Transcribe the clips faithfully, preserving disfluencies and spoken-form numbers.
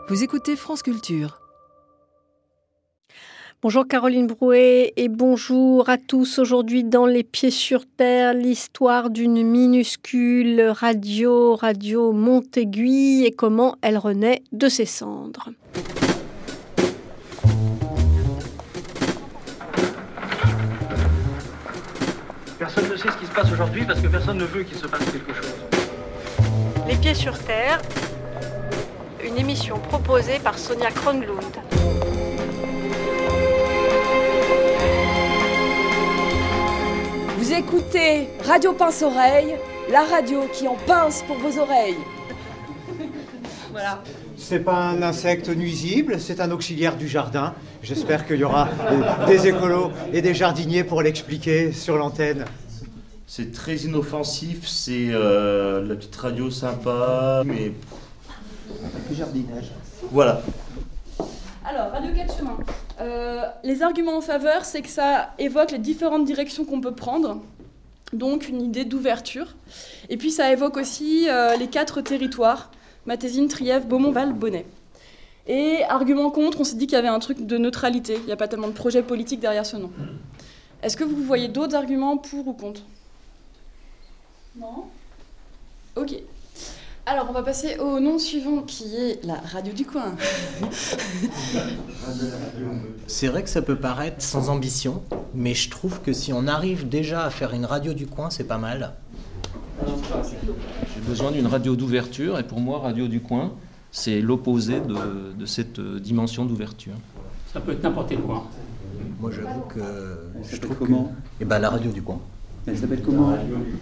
Vous écoutez France Culture. Bonjour Caroline Brouet et bonjour à tous. Aujourd'hui dans Les Pieds sur Terre, l'histoire d'une minuscule radio, Radio Montéguy, et comment elle renaît de ses cendres. Personne ne sait ce qui se passe aujourd'hui parce que personne ne veut qu'il se passe quelque chose. Les Pieds sur Terre, une émission proposée par Sonia Kronlund. Vous écoutez Radio Pince-Oreille, la radio qui en pince pour vos oreilles. Voilà. C'est pas un insecte nuisible, c'est un auxiliaire du jardin. J'espère qu'il y aura des écolos et des jardiniers pour l'expliquer sur l'antenne. C'est très inoffensif, c'est euh, la petite radio sympa, mais... Le jardinage. Voilà. Alors, Radio quatre chemins. Euh, les arguments en faveur, c'est que ça évoque les différentes directions qu'on peut prendre, donc une idée d'ouverture. Et puis ça évoque aussi euh, les quatre territoires, Matésine, Trièves, Beaumont-Val, Bonnet. Et argument contre, on s'est dit qu'il y avait un truc de neutralité, il n'y a pas tellement de projet politique derrière ce nom. Est-ce que vous voyez d'autres arguments pour ou contre ? Non ? Ok. Alors, on va passer au nom suivant, qui est la radio du coin. C'est vrai que ça peut paraître sans ambition, mais je trouve que si on arrive déjà à faire une radio du coin, c'est pas mal. J'ai besoin d'une radio d'ouverture, et pour moi, radio du coin, c'est l'opposé de, de cette dimension d'ouverture. Ça peut être n'importe quoi. Moi, j'avoue que je trouve comment que... Eh ben, la radio du coin. Elle s'appelle comment ?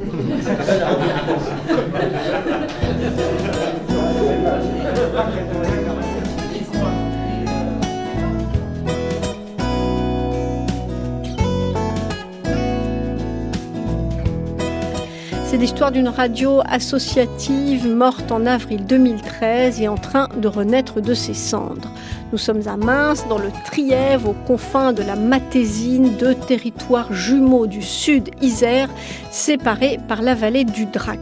C'est l'histoire d'une radio associative morte en avril deux mille treize et en train de renaître de ses cendres. Nous sommes à Mins, dans le Trièves, aux confins de la Matésine, deux territoires jumeaux du sud Isère, séparés par la vallée du Drac.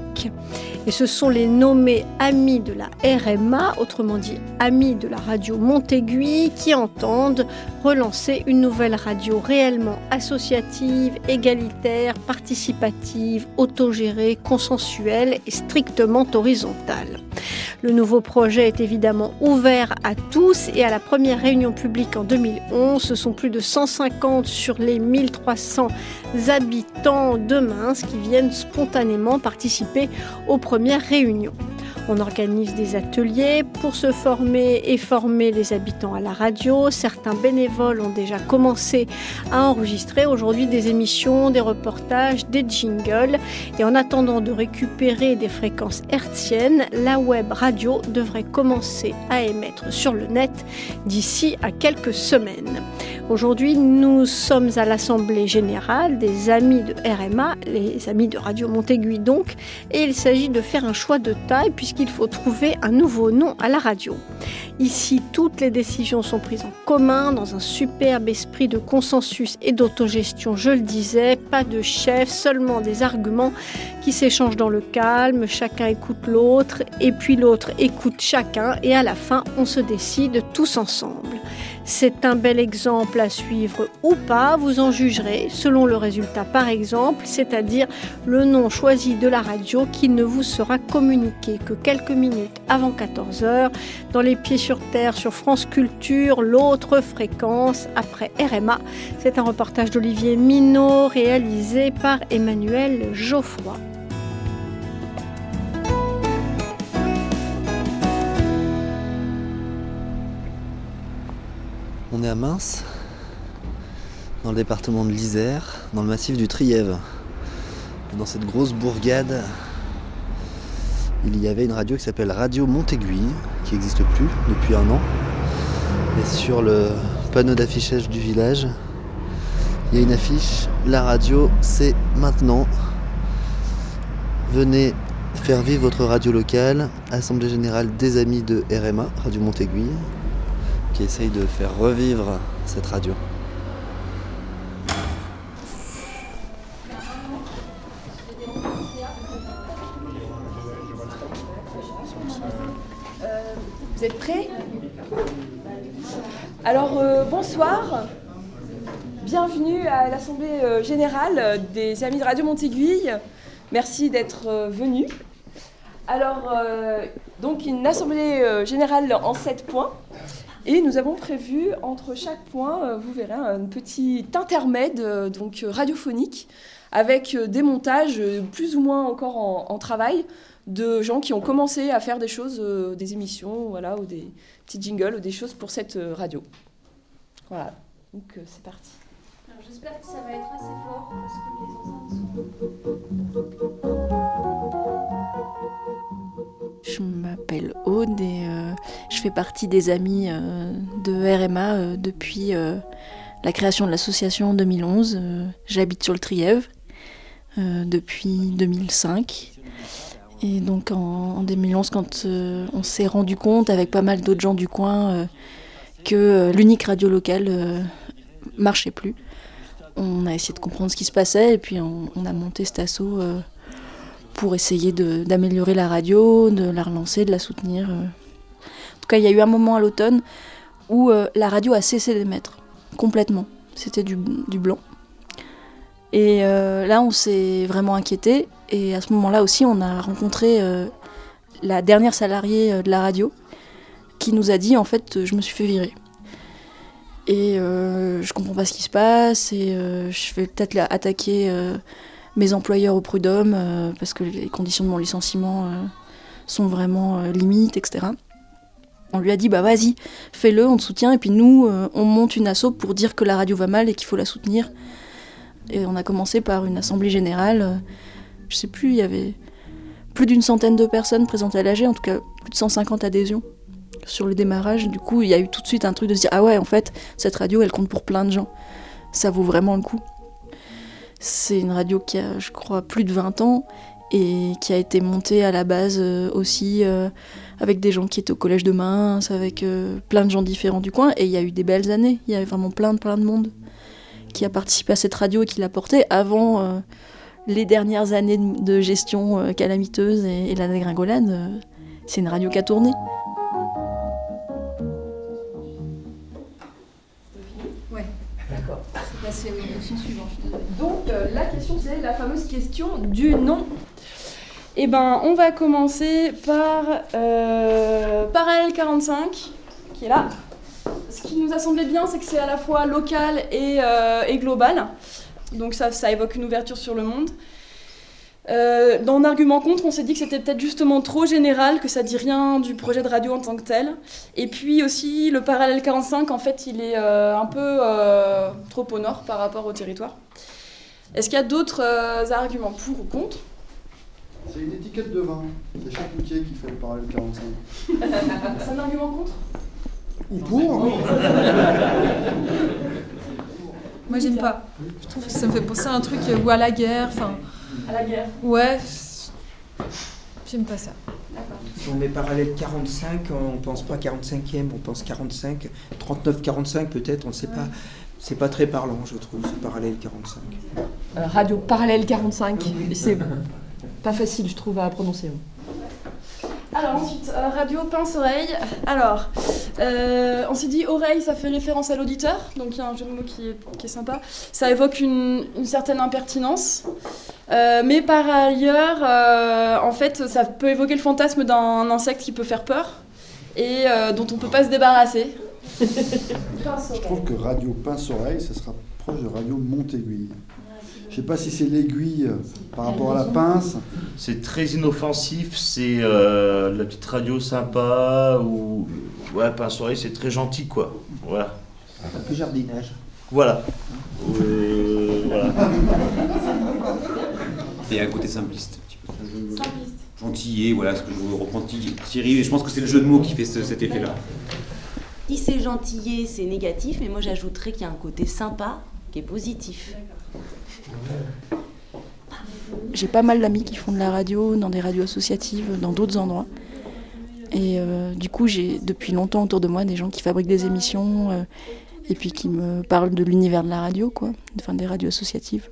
Et ce sont les nommés amis de la R M A, autrement dit amis de la radio Montéguy, qui entendent relancer une nouvelle radio réellement associative, égalitaire, participative, autogérée, consensuelle et strictement horizontale. Le nouveau projet est évidemment ouvert à tous et à la première réunion publique en deux mille onze, ce sont plus de cent cinquante sur les mille trois cents habitants de Mins qui viennent spontanément participer aux premières réunions. On organise des ateliers pour se former et former les habitants à la radio. Certains bénévoles ont déjà commencé à enregistrer aujourd'hui des émissions, des reportages, des jingles. Et en attendant de récupérer des fréquences hertziennes, la web radio devrait commencer à émettre sur le net d'ici à quelques semaines. Aujourd'hui, nous sommes à l'Assemblée Générale des Amis de R M A, les Amis de Radio Montéguy donc, et il s'agit de faire un choix de taille puisqu'il faut trouver un nouveau nom à la radio. Ici, toutes les décisions sont prises en commun dans un superbe esprit de consensus et d'autogestion, je le disais, pas de chef, seulement des arguments qui s'échangent dans le calme, chacun écoute l'autre et puis l'autre écoute chacun et à la fin, on se décide tous ensemble. C'est un bel exemple à suivre ou pas, vous en jugerez selon le résultat par exemple, c'est-à-dire le nom choisi de la radio qui ne vous sera communiqué que quelques minutes avant quatorze heures dans Les Pieds sur Terre sur France Culture, l'autre fréquence après R M A. C'est un reportage d'Olivier Minot réalisé par Emmanuel Geoffroy. On est à Mins, dans le département de l'Isère, dans le massif du Trièves. Dans cette grosse bourgade, il y avait une radio qui s'appelle Radio Montéguy, qui n'existe plus depuis un an. Et sur le panneau d'affichage du village, il y a une affiche « La radio, c'est maintenant. Venez faire vivre votre radio locale. Assemblée générale des amis de R M A, Radio Montéguy. » qui essaye de faire revivre cette radio. Euh, vous êtes prêts ? Alors, euh, bonsoir. Bienvenue à l'Assemblée euh, Générale des Amis de Radio Montéguille. Merci d'être euh, venus. Alors, euh, donc une Assemblée euh, Générale en sept points. Et nous avons prévu, entre chaque point, euh, vous verrez, un petit intermède euh, donc, radiophonique avec euh, des montages euh, plus ou moins encore en, en travail de gens qui ont commencé à faire des choses, euh, des émissions, voilà, ou des petits jingles, ou des choses pour cette euh, radio. Voilà, donc euh, c'est parti. Alors, j'espère que ça va être assez fort, parce que les enceintes sont... Je m'appelle Aude et euh, je fais partie des amis euh, de R M A euh, depuis euh, la création de l'association en deux mille onze. Euh, j'habite sur le Trièvre euh, depuis deux mille cinq. Et donc en, en deux mille onze, quand euh, on s'est rendu compte avec pas mal d'autres gens du coin euh, que euh, l'unique radio locale euh, marchait plus, on a essayé de comprendre ce qui se passait et puis on, on a monté cet asso euh, pour essayer de, d'améliorer la radio, de la relancer, de la soutenir. En tout cas, il y a eu un moment à l'automne où euh, la radio a cessé d'émettre, complètement. C'était du, du blanc. Et euh, là, on s'est vraiment inquiété. Et à ce moment-là aussi, on a rencontré euh, la dernière salariée euh, de la radio qui nous a dit, en fait, je me suis fait virer. Et euh, je comprends pas ce qui se passe et euh, je vais peut-être attaquer... Euh, mes employeurs au prud'homme, euh, parce que les conditions de mon licenciement euh, sont vraiment euh, limites, et cetera. On lui a dit, bah vas-y, fais-le, on te soutient, et puis nous, euh, on monte une asso pour dire que la radio va mal et qu'il faut la soutenir. Et on a commencé par une assemblée générale, euh, je sais plus, il y avait plus d'une centaine de personnes présentes à l'A G, en tout cas plus de cent cinquante adhésions sur le démarrage. Du coup, il y a eu tout de suite un truc de se dire, ah ouais, en fait, cette radio, elle compte pour plein de gens. Ça vaut vraiment le coup. C'est une radio qui a, je crois, plus de vingt ans et qui a été montée à la base euh, aussi euh, avec des gens qui étaient au collège de Mainz, avec euh, plein de gens différents du coin. Et il y a eu des belles années. Il y avait vraiment plein de, plein de monde qui a participé à cette radio et qui l'a portée avant euh, les dernières années de, de gestion euh, calamiteuse et, et la dégringolade. Euh, c'est une radio qui a tourné. Ouais, d'accord. C'est la question suivante. Donc, euh, la question, c'est la fameuse question du nom. Eh ben, on va commencer par euh, Parallèle quarante-cinq, qui est là. Ce qui nous a semblé bien, c'est que c'est à la fois local et, euh, et global. Donc ça, ça évoque une ouverture sur le monde. Euh, dans l'argument contre, on s'est dit que c'était peut-être justement trop général, que ça dit rien du projet de radio en tant que tel. Et puis aussi, le Parallèle quarante-cinq, en fait, il est euh, un peu euh, trop au nord par rapport au territoire. Est-ce qu'il y a d'autres euh, arguments pour ou contre ? C'est une étiquette de vin. C'est Charpentier qui fait le Parallèle quarante-cinq. C'est un argument contre ? Ou pour hein. Moi, j'aime pas. Je trouve que ça me fait penser à un truc ou à la guerre, enfin... À la guerre. Ouais, j'aime pas ça. Si on met Parallèle quarante-cinq, on pense pas quarante-cinquième, on pense quarante-cinq, trente-neuf quarante-cinq peut-être, on ne sait pas. C'est pas très parlant, je trouve, ce Parallèle quarante-cinq. Euh, radio Parallèle quarante-cinq, c'est pas facile, je trouve, à prononcer. Alors ensuite, euh, radio pince-oreille. Alors, euh, on s'est dit oreille, ça fait référence à l'auditeur, donc il y a un jeu de mots qui est, qui est sympa. Ça évoque une, une certaine impertinence, euh, mais par ailleurs, euh, en fait, ça peut évoquer le fantasme d'un insecte qui peut faire peur et euh, dont on peut pas se débarrasser. Je trouve que radio pince-oreille, ça sera proche de radio Montéguille. Je sais pas si c'est l'aiguille euh, par rapport à la pince. C'est très inoffensif, c'est euh, la petite radio sympa, ou ouais, pince-oreille, c'est très gentil, quoi. Voilà. Un peu jardinage. Voilà. Euh, voilà. Il y a un côté simpliste. Simpliste. Gentillet, voilà ce que je reprends Thierry, et je pense que c'est le jeu de mots qui fait ce, cet effet-là. Si c'est gentillet, c'est négatif, mais moi j'ajouterais qu'il y a un côté sympa qui est positif. J'ai pas mal d'amis qui font de la radio, dans des radios associatives, dans d'autres endroits. Et euh, du coup, j'ai depuis longtemps autour de moi des gens qui fabriquent des émissions euh, et puis qui me parlent de l'univers de la radio, quoi, enfin des radios associatives.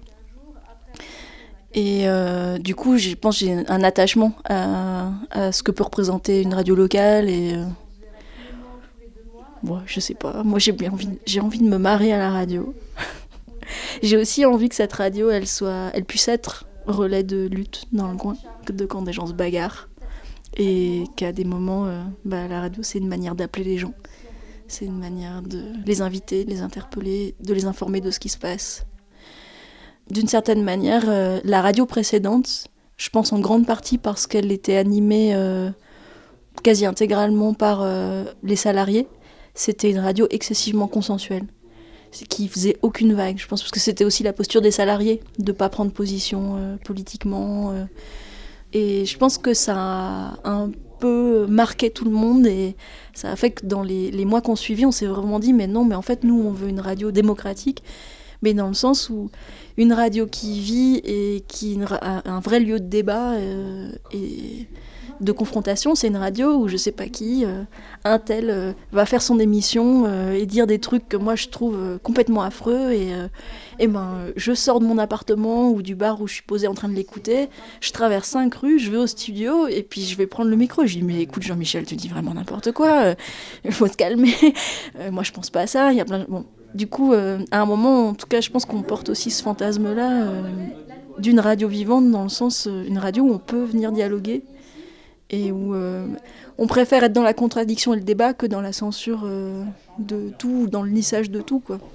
Et euh, du coup, je pense que j'ai un attachement à, à ce que peut représenter une radio locale et, euh, Bon, je sais pas, moi j'ai bien envie, j'ai envie de me marrer à la radio. J'ai aussi envie que cette radio, elle, soit, elle puisse être relais de lutte dans le coin, de quand des gens se bagarrent. Et qu'à des moments, euh, bah, la radio, c'est une manière d'appeler les gens. C'est une manière de les inviter, de les interpeller, de les informer de ce qui se passe. D'une certaine manière, euh, la radio précédente, je pense en grande partie parce qu'elle était animée euh, quasi intégralement par euh, les salariés, c'était une radio excessivement consensuelle, qui faisait aucune vague. Je pense parce que c'était aussi la posture des salariés, de ne pas prendre position euh, politiquement. Euh, et je pense que ça a un peu marqué tout le monde et ça a fait que dans les, les mois qu'on suivit, on s'est vraiment dit mais non, mais en fait nous on veut une radio démocratique, mais dans le sens où une radio qui vit et qui a un vrai lieu de débat euh, et de confrontation, c'est une radio où je sais pas qui, euh, un tel euh, va faire son émission euh, et dire des trucs que moi je trouve euh, complètement affreux et, euh, et ben je sors de mon appartement ou du bar où je suis posée en train de l'écouter, je traverse cinq rues, je vais au studio et puis je vais prendre le micro, je dis mais écoute Jean-Michel, tu dis vraiment n'importe quoi, il euh, faut te calmer, euh, moi je pense pas à ça, il y a plein de... bon. Du coup, euh, à un moment, en tout cas, je pense qu'on porte aussi ce fantasme-là euh, d'une radio vivante, dans le sens, euh, une radio où on peut venir dialoguer et où euh, on préfère être dans la contradiction et le débat que dans la censure euh, de tout, dans le lissage de tout, quoi.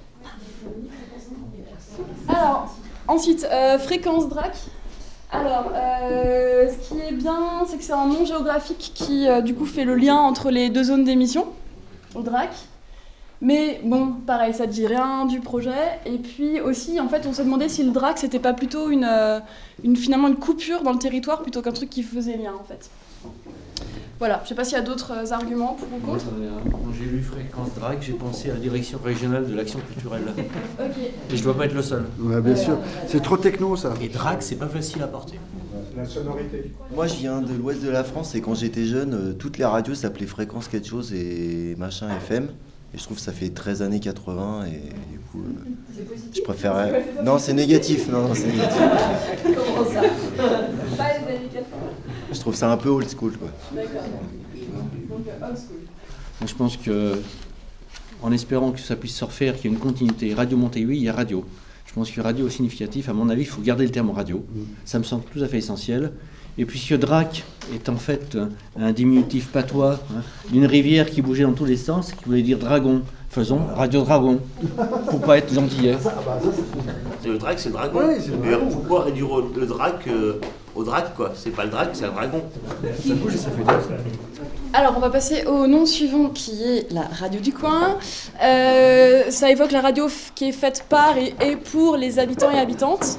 Alors, ensuite, euh, fréquence D R A C. Alors, euh, ce qui est bien, c'est que c'est un nom géographique qui, euh, du coup, fait le lien entre les deux zones d'émission, au D R A C. Mais bon, pareil, ça ne dit rien du projet. Et puis aussi, en fait, on s'est demandé si le D R A C, c'était pas plutôt une, euh, une, finalement une coupure dans le territoire plutôt qu'un truc qui faisait lien, en fait. Voilà, je ne sais pas s'il y a d'autres euh, arguments pour ou contre. Quand j'ai lu fréquence D R A C, j'ai pensé à la direction régionale de l'action culturelle. Ok. Et je ne dois pas être le seul. Ouais, bien sûr. C'est trop techno, ça. Et D R A C, c'est pas facile à porter. La sonorité. Moi, je viens de l'ouest de la France et quand j'étais jeune, euh, toutes les radios s'appelaient fréquence quelque chose et machin F M. Et je trouve que ça fait treize années quatre-vingts et du coup, euh, je préférais... Non, c'est négatif, non, non c'est négatif. Comment ça? Pas les années quatre-vingts. Je trouve ça un peu old school, quoi. D'accord. Donc, old school. Moi, je pense que, en espérant que ça puisse se refaire, qu'il y ait une continuité Radio Montéhuit, il y a radio. Je pense que radio significatif, à mon avis, il faut garder le terme radio. Ça me semble tout à fait essentiel. Et puisque D R A C est en fait un diminutif patois hein, d'une rivière qui bougeait dans tous les sens, qui voulait dire dragon, faisons Radio Dragon, pour pas être gentillet. Le D R A C, c'est le dragon. Oui, c'est le dragon. Pourquoi réduire le D R A C euh, au D R A C, quoi? C'est pas le D R A C, c'est un dragon. Ça bouge et ça fait deux. Alors, on va passer au nom suivant qui est la radio du coin. Euh, ça évoque la radio f- qui est faite par et, et pour les habitants et habitantes.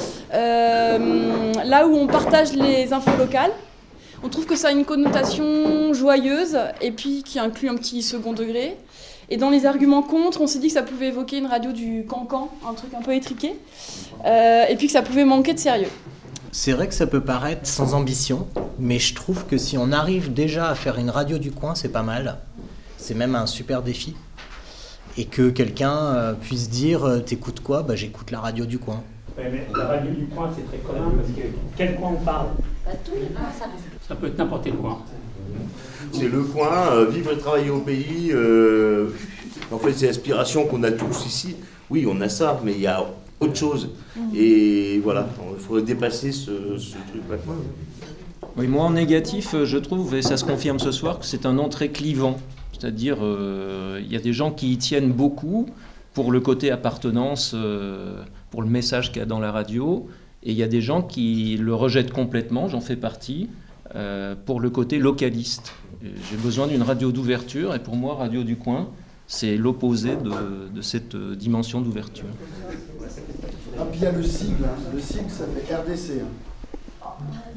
Euh, là où on partage les infos locales. On trouve que ça a une connotation joyeuse et puis qui inclut un petit second degré. Et dans les arguments contre, on s'est dit que ça pouvait évoquer une radio du cancan, un truc un peu étriqué, euh, et puis que ça pouvait manquer de sérieux. C'est vrai que ça peut paraître sans ambition, mais je trouve que si on arrive déjà à faire une radio du coin, c'est pas mal. C'est même un super défi. Et que quelqu'un euh, puisse dire euh, t'écoutes quoi? Bah j'écoute la radio du coin. Ouais, mais la radio du coin, c'est très commun parce que quel coin on parle? Bah, tous les coins, ça reste. Ça peut être n'importe quel coin. C'est le coin, euh, vivre et travailler au pays. Euh, en fait, c'est l'aspiration qu'on a tous ici. Oui, on a ça, mais il y a autre chose. Et voilà, il faudrait dépasser ce, ce truc-là. Oui, moi en négatif, je trouve, et ça se confirme ce soir, que c'est un nom très clivant. C'est-à-dire, euh, il y a des gens qui y tiennent beaucoup pour le côté appartenance, euh, pour le message qu'il y a dans la radio, et il y a des gens qui le rejettent complètement, j'en fais partie, euh, pour le côté localiste. Et j'ai besoin d'une radio d'ouverture, et pour moi, Radio du Coin, c'est l'opposé de, de cette dimension d'ouverture. Ah, puis il y a le sigle, hein. Le sigle, ça fait R D C. Hein.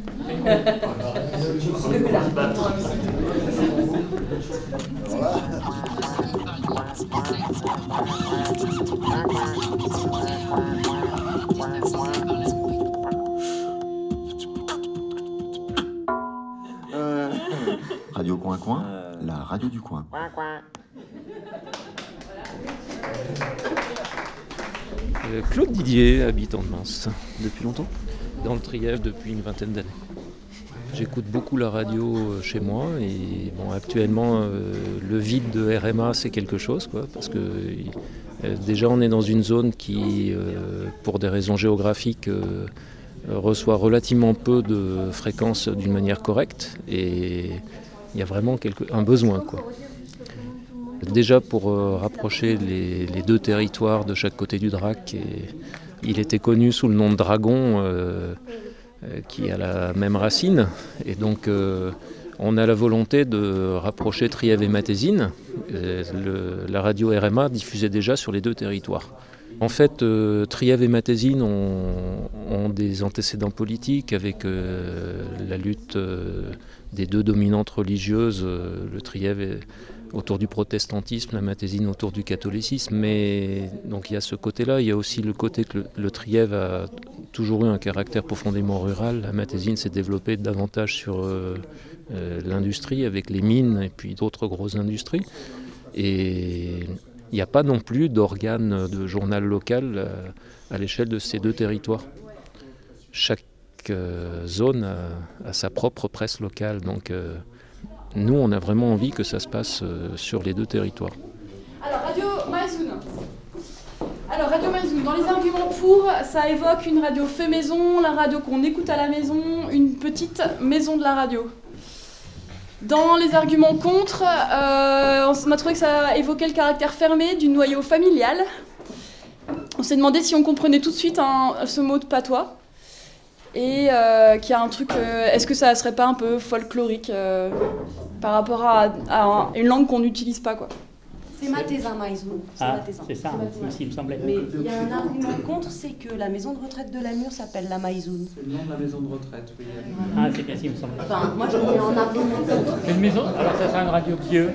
Radio Coin Coin, la radio du coin. Euh, Claude Didier, habitant de Mans. Depuis longtemps? Dans le Trièvre depuis une vingtaine d'années. j'écoute beaucoup la radio chez moi et bon, actuellement euh, le vide de R M A c'est quelque chose quoi, parce que euh, déjà on est dans une zone qui euh, pour des raisons géographiques euh, reçoit relativement peu de fréquences d'une manière correcte et il y a vraiment quelque, un besoin quoi. Déjà pour euh, rapprocher les, les deux territoires de chaque côté du Drac, et, il était connu sous le nom de Dragon euh, euh, qui a la même racine et donc euh, on a la volonté de rapprocher Trièves et Matésine. Euh, le, la radio R M A diffusait déjà sur les deux territoires. En fait, euh, Trièves et Matésine ont, ont des antécédents politiques avec euh, la lutte euh, des deux dominantes religieuses, euh, le Trièves est autour du protestantisme, la Matésine autour du catholicisme, mais donc il y a ce côté-là, il y a aussi le côté que le, le Trièves a toujours eu un caractère profondément rural, la Matésine s'est développée davantage sur euh, euh, l'industrie avec les mines et puis d'autres grosses industries, et il n'y a pas non plus d'organe de journal local euh, à l'échelle de ces deux territoires. Chaque euh, zone a, a sa propre presse locale, donc euh, nous, on a vraiment envie que ça se passe euh, sur les deux territoires. Alors, Radio Maïzoun. Alors, Radio Maïzoun, dans les arguments pour, ça évoque une radio fait maison, la radio qu'on écoute à la maison, une petite maison de la radio. Dans les arguments contre, euh, on a trouvé que ça évoquait le caractère fermé du noyau familial. On s'est demandé si on comprenait tout de suite un, ce mot de patois. Et euh, qu'il y a un truc, euh, est-ce que ça serait pas un peu folklorique euh, par rapport à, à une langue qu'on n'utilise pas quoi. C'est Matezin, Maïzoun. C'est Ah, Matezin. c'est ça, aussi, il me semblait. Mais il y a un argument contre, c'est que la maison de retraite de Lamur s'appelle la Maïzoun. C'est le nom de la maison de retraite, oui. Ah, c'est bien, si, il me semble. Enfin, moi je mets en argument contre. C'est une maison, alors ça sera une radio vieux.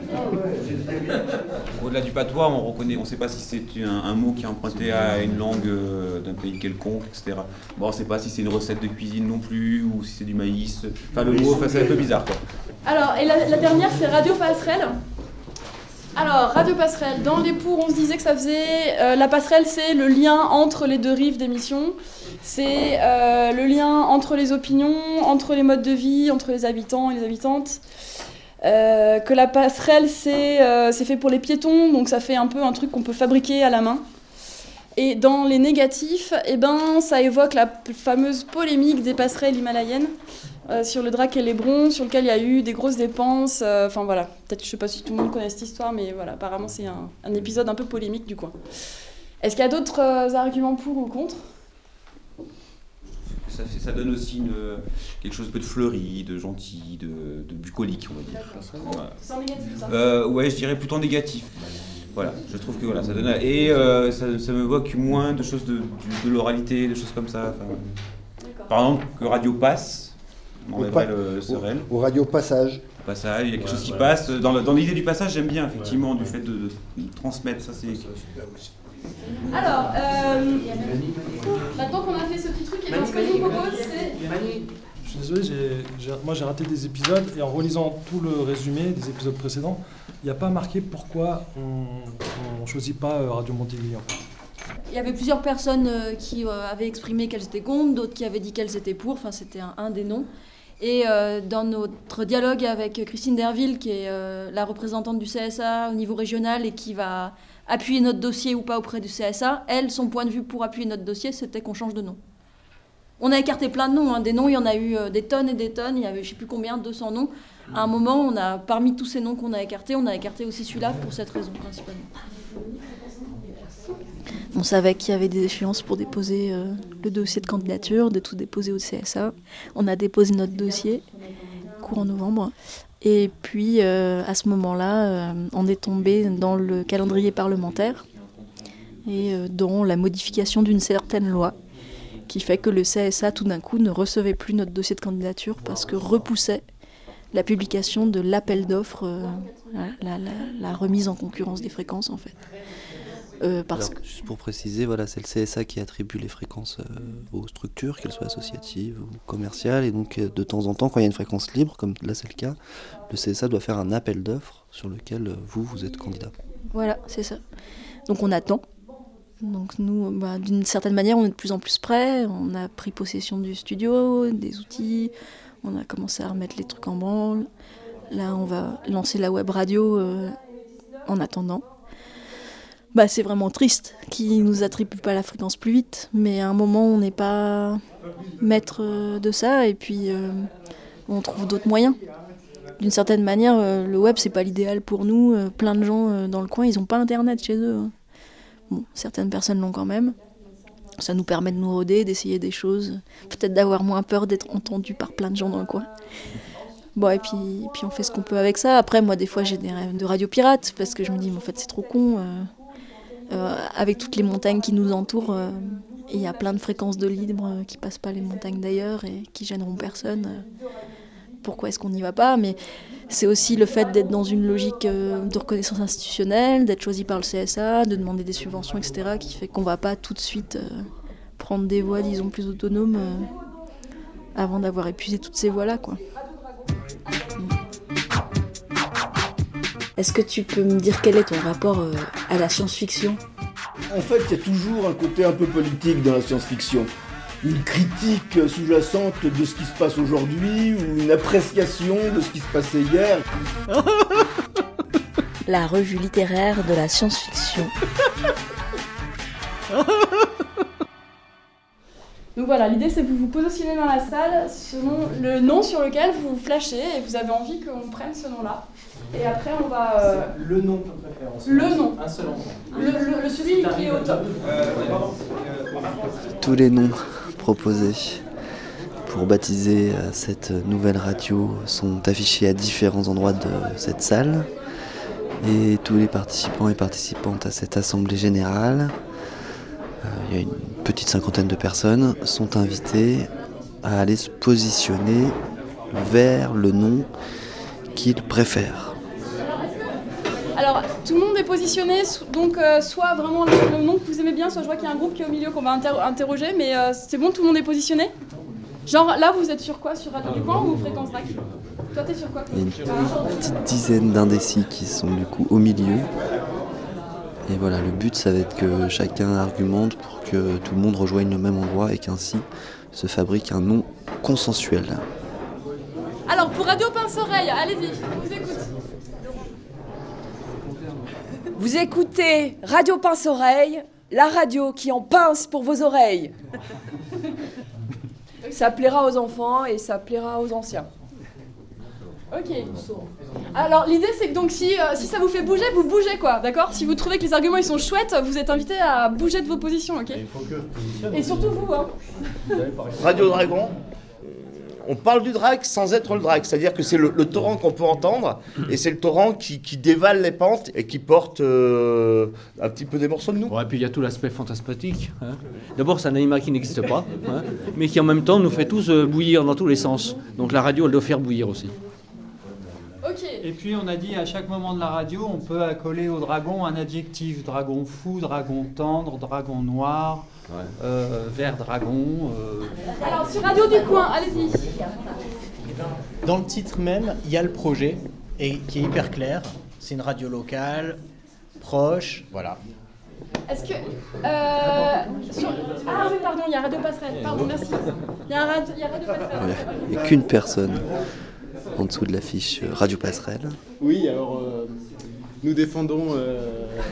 Au-delà du patois, on reconnaît, on ne sait pas si c'est un, un mot qui est emprunté à une langue euh, d'un pays quelconque, et cetera. Bon, on ne sait pas si c'est une recette de cuisine non plus, ou si c'est du maïs. Enfin, le mot, enfin, c'est un peu bizarre, quoi. Alors, et la, la dernière, c'est Radio Passerelle. Alors, Radio Passerelle, dans les pour, on se disait que ça faisait... Euh, la passerelle, c'est le lien entre les deux rives d'émission. C'est euh, le lien entre les opinions, entre les modes de vie, entre les habitants et les habitantes. Euh, que la passerelle, c'est, euh, c'est fait pour les piétons, donc ça fait un peu un truc qu'on peut fabriquer à la main. Et dans les négatifs, eh ben, ça évoque la fameuse polémique des passerelles himalayennes. Euh, sur le Drac et l'Hébron, sur lequel il y a eu des grosses dépenses. Enfin euh, voilà, peut-être, je sais pas si tout le monde connaît cette histoire, mais voilà, apparemment c'est un, un épisode un peu polémique du coin. Est-ce qu'il y a d'autres euh, arguments pour ou contre ? Ça, fait, ça donne aussi une, quelque chose de fleuri, de gentil, de, de bucolique, on va dire. Voilà. C'est en négatif, ça ? euh, Ouais, je dirais plutôt négatif. Voilà, je trouve que voilà, ça donne... Et euh, ça, ça m'évoque moins de choses de, de, de l'oralité, de choses comme ça. Par exemple, que Radio Passe, on enlèverait le Sorel. Au, au radio passage. Passage, il y a quelque chose qui passe. Dans, le, dans l'idée du passage, j'aime bien, effectivement, du fait de, de, de transmettre. Ça, c'est... Alors, euh, maintenant qu'on a fait ce petit truc, et bien, ce que je vous propose, c'est... Je suis désolé, j'ai, j'ai, moi j'ai raté des épisodes, et en relisant tout le résumé des épisodes précédents, il n'y a pas marqué pourquoi on ne choisit pas Radio Montéglise. Il y avait plusieurs personnes euh, qui euh, avaient exprimé qu'elles étaient contre, d'autres qui avaient dit qu'elles étaient pour, enfin c'était un, un des noms. Et euh, dans notre dialogue avec Christine Derville, qui est euh, la représentante du C S A au niveau régional et qui va appuyer notre dossier ou pas auprès du C S A, elle, son point de vue pour appuyer notre dossier, c'était qu'on change de nom. On a écarté plein de noms, hein. Des noms, il y en a eu euh, des tonnes et des tonnes, il y avait je ne sais plus combien, deux cents noms. À un moment, on a, parmi tous ces noms qu'on a écartés, on a écarté aussi celui-là pour cette raison principalement. On savait qu'il y avait des échéances pour déposer euh, le dossier de candidature, de tout déposer au C S A. On a déposé notre dossier courant novembre. Et puis, euh, à ce moment-là, euh, on est tombé dans le calendrier parlementaire et euh, dans la modification d'une certaine loi qui fait que le C S A, tout d'un coup, ne recevait plus notre dossier de candidature parce que repoussait la publication de l'appel d'offres, euh, la, la, la remise en concurrence des fréquences, en fait. Euh, parce Alors, juste pour préciser, voilà, c'est le C S A qui attribue les fréquences euh, aux structures, qu'elles soient associatives ou commerciales, et donc euh, de temps en temps, quand il y a une fréquence libre, comme là c'est le cas, le C S A doit faire un appel d'offres sur lequel euh, vous, vous êtes candidat. Voilà, c'est ça. Donc on attend. Donc nous, bah, d'une certaine manière, on est de plus en plus prêts, on a pris possession du studio, des outils, On a commencé à remettre les trucs en branle. Là, on va lancer la web radio euh, en attendant. Bah, c'est vraiment triste qu'ils ne nous attribuent pas la fréquence plus vite. Mais à un moment, on n'est pas maître de ça et puis euh, on trouve d'autres moyens. D'une certaine manière, euh, le web, c'est pas l'idéal pour nous. Euh, plein de gens euh, dans le coin, ils n'ont pas Internet chez eux. Hein. Bon, certaines personnes l'ont quand même. Ça nous permet de nous roder, d'essayer des choses, peut-être d'avoir moins peur d'être entendu par plein de gens dans le coin. Bon, et puis, puis on fait ce qu'on peut avec ça. Après, moi, des fois, j'ai des rêves de radio pirate, parce que je me dis, mais en fait, c'est trop con. Euh, euh, avec toutes les montagnes qui nous entourent, il euh, y a plein de fréquences de libre euh, qui passent pas les montagnes d'ailleurs et qui gêneront personne. Euh, pourquoi est-ce qu'on n'y va pas ? Mais c'est aussi le fait d'être dans une logique euh, de reconnaissance institutionnelle, d'être choisi par le C S A, de demander des subventions, et cetera, qui fait qu'on va pas tout de suite euh, prendre des voies, disons, plus autonomes euh, avant d'avoir épuisé toutes ces voies-là, quoi. Est-ce que tu peux me dire quel est ton rapport euh, à la science-fiction ? En fait, il y a toujours un côté un peu politique dans la science-fiction. Une critique sous-jacente de ce qui se passe aujourd'hui ou une appréciation de ce qui se passait hier. La revue littéraire de la science-fiction. Donc voilà, l'idée c'est que vous vous positionnez dans la salle selon le nom sur lequel vous flashez et vous avez envie qu'on prenne ce nom-là. Et après on va... Euh... Le nom de préférence. Le nom. Un seul endroit. Le, le, le celui qui est au top. Tous les noms proposés pour baptiser cette nouvelle radio sont affichés à différents endroits de cette salle. Et tous les participants et participantes à cette assemblée générale, euh, il y a une petite cinquantaine de personnes, sont invités à aller se positionner vers le nom qu'ils préfèrent. Alors, tout le monde est positionné, donc euh, soit vraiment le, le nom que vous aimez bien, soit je vois qu'il y a un groupe qui est au milieu qu'on va inter- interroger, mais euh, c'est bon, tout le monde est positionné ? Genre, là, vous êtes sur quoi ? Sur Radio du Coin ou Fréquence Drac ? Toi, t'es sur quoi ? Il y a une petite dizaine d'indécis qui sont du coup au milieu. Et voilà, le but, ça va être que chacun argumente pour que tout le monde rejoigne le même endroit et qu'ainsi se fabrique un nom consensuel. Alors, pour Radio Pince-Oreille, allez-y, je vous écoute. Vous écoutez Radio Pince-Oreille, la radio qui en pince pour vos oreilles. Ça plaira aux enfants et ça plaira aux anciens. Ok. Alors l'idée c'est que donc si, euh, si ça vous fait bouger, vous bougez quoi, d'accord ? Si vous trouvez que les arguments ils sont chouettes, vous êtes invité à bouger de vos positions, ok ? Et surtout vous, hein. Radio Dragon, on parle du drac sans être le drac, c'est-à-dire que c'est le, le torrent qu'on peut entendre, et c'est le torrent qui, qui dévale les pentes et qui porte euh, un petit peu des morceaux de nous. Ouais, et puis il y a tout l'aspect fantasmatique. Hein. D'abord, c'est un animal qui n'existe pas, hein, mais qui en même temps nous fait tous euh, bouillir dans tous les sens. Donc la radio, elle doit faire bouillir aussi. Okay. Et puis on a dit à chaque moment de la radio, on peut accoler au dragon un adjectif. Dragon fou, dragon tendre, dragon noir, ouais. euh, vert dragon. Euh... Alors sur Radio du Coin, allez-y. Dans le titre même, il y a le projet, et qui est hyper clair. C'est une radio locale, proche, voilà. Est-ce que... Euh, sur... Ah oui, pardon, il y a Radio Passerelle. Pardon, merci. Il y a, radio, il y a Radio Passerelle. Il n'y a qu'une personne en dessous de l'affiche Radio Passerelle. Oui, alors euh, nous défendons euh,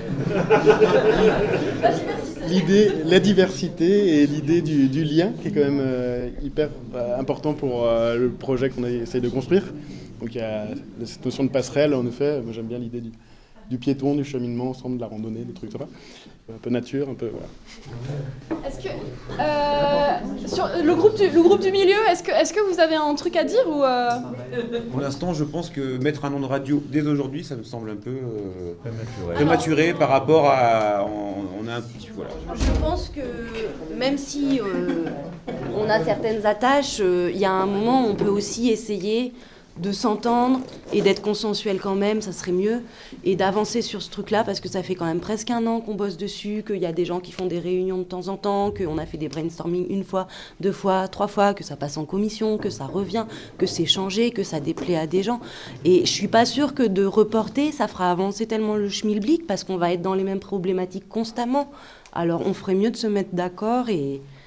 l'idée, la diversité et l'idée du, du lien qui est quand même euh, hyper euh, important pour euh, le projet qu'on essaye de construire. Donc il y a cette notion de passerelle, en effet, moi j'aime bien l'idée du, du piéton, du cheminement ensemble, de la randonnée, des trucs comme ça. Un peu nature, un peu... Voilà. Est-ce que... Euh, sur le groupe du, le groupe du milieu, est-ce que, est-ce que vous avez un truc à dire ou euh... Pour l'instant, je pense que mettre un nom de radio dès aujourd'hui, ça me semble un peu euh, prématuré. prématuré Alors, par rapport à... On, on a un petit... Voilà. Je pense que même si euh, on a certaines attaches, il euh, y a un moment où on peut aussi essayer de s'entendre et d'être consensuel quand même, ça serait mieux, et d'avancer sur ce truc-là, parce que ça fait quand même presque un an qu'on bosse dessus, qu'il y a des gens qui font des réunions de temps en temps, qu'on a fait des brainstorming une fois, deux fois, trois fois, que ça passe en commission, que ça revient, que c'est changé, que ça déplaît à des gens. Et je suis pas sûre que de reporter, ça fera avancer tellement le schmilblick, parce qu'on va être dans les mêmes problématiques constamment. Alors on ferait mieux de se mettre d'accord et...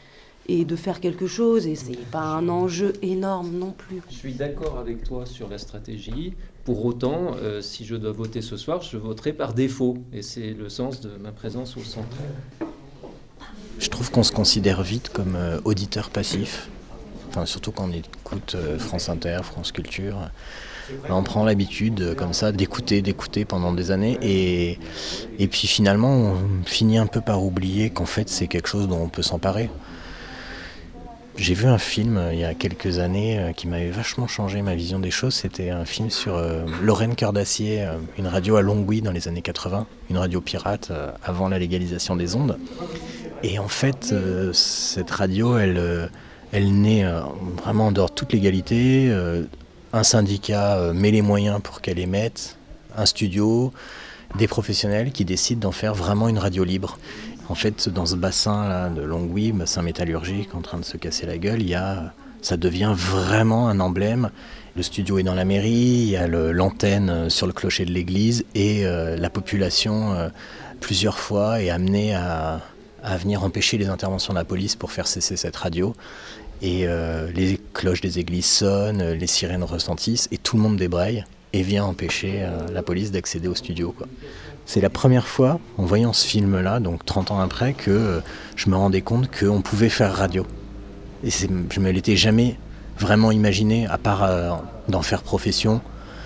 et de faire quelque chose, et c'est pas un enjeu énorme non plus. Je suis d'accord avec toi sur la stratégie. Pour autant, euh, si je dois voter ce soir, je voterai par défaut, et c'est le sens de ma présence au centre. Je trouve qu'on se considère vite comme euh, auditeur passif, enfin, surtout quand on écoute euh, France Inter, France Culture. On prend l'habitude euh, comme ça d'écouter, d'écouter pendant des années, et, et puis finalement on finit un peu par oublier qu'en fait c'est quelque chose dont on peut s'emparer. J'ai vu un film euh, il y a quelques années euh, qui m'avait vachement changé ma vision des choses. C'était un film sur euh, Lorraine Cœur d'Acier, euh, une radio à Longwy dans les années quatre-vingts, une radio pirate euh, avant la légalisation des ondes. Et en fait, euh, cette radio, elle, euh, elle naît euh, vraiment en dehors de toute légalité. Euh, un syndicat euh, met les moyens pour qu'elle émette, un studio, des professionnels qui décident d'en faire vraiment une radio libre. En fait, dans ce bassin-là de Longwy, bassin métallurgique en train de se casser la gueule, il y a, ça devient vraiment un emblème. Le studio est dans la mairie, il y a le, l'antenne sur le clocher de l'église, et euh, la population, euh, plusieurs fois, est amenée à, à venir empêcher les interventions de la police pour faire cesser cette radio. Et euh, les cloches des églises sonnent, les sirènes retentissent, et tout le monde débraye et vient empêcher euh, la police d'accéder au studio, quoi. C'est la première fois, en voyant ce film-là, donc trente ans après, que euh, je me rendais compte qu'on pouvait faire radio. Et c'est, je ne me l'étais jamais vraiment imaginé, à part euh, d'en faire profession.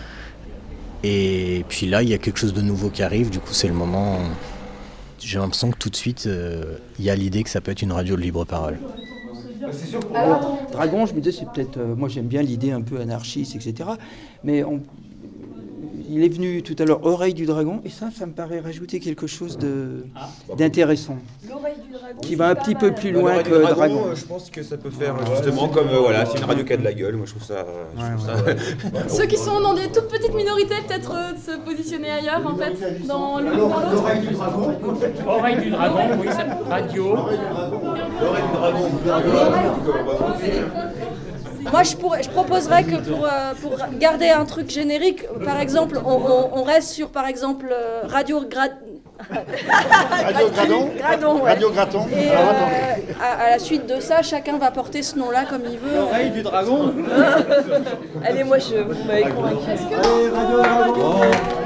Et puis là, il y a quelque chose de nouveau qui arrive, du coup c'est le moment... J'ai l'impression que tout de suite, euh, il y a l'idée que ça peut être une radio de libre parole. C'est sûr que Alors, Dragon, je me disais, c'est peut-être... Euh, moi j'aime bien l'idée un peu anarchiste, et cetera. Mais on... il est venu tout à l'heure Oreille du Dragon, et ça, ça me paraît rajouter quelque chose de, d'intéressant. L'Oreille du Dragon. Qui va un petit peu plus loin que Dragon. Dragon. Euh, je pense que ça peut faire justement comme, euh, voilà, c'est une radio qui a de la gueule, moi je trouve ça... Je ouais, trouve ouais. ça Ceux qui sont dans des toutes petites minorités, peut-être euh, de se positionner ailleurs, en fait, dans l'une ou dans l'autre. L'Oreille du Dragon. Oreille du Dragon, oui, c'est radio. L'Oreille du Dragon. Moi, je, pourrais, je proposerais que pour, euh, pour garder un truc générique, par exemple, on, on, on reste sur, par exemple, euh, Radio Grad... Radio Gradon. Gradon, ouais. Radio Graton. Et Alors, euh, à, à la suite de ça, chacun va porter ce nom-là comme il veut. L'Oreille du Dragon. Allez, moi, je vous m'avez convaincu. Allez, Radio Dragon.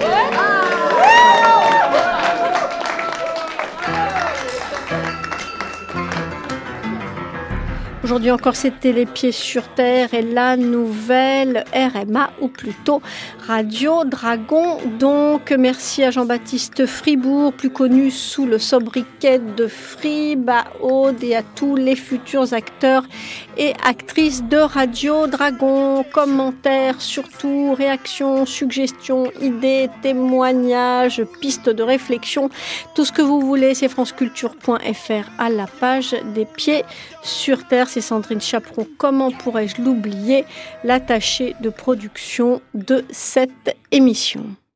Aujourd'hui encore, c'était Les Pieds sur Terre et la nouvelle R M A, ou plutôt Radio Dragon. Donc, merci à Jean-Baptiste Fribourg, plus connu sous le sobriquet de Frib, à Aude et à tous les futurs acteurs et actrices de Radio Dragon. Commentaires, surtout, réactions, suggestions, idées, témoignages, pistes de réflexion, tout ce que vous voulez, c'est franceculture point f r à la page des Pieds sur Terre. C'est Sandrine Chaperon, comment pourrais-je l'oublier, l'attachée de production de cette émission.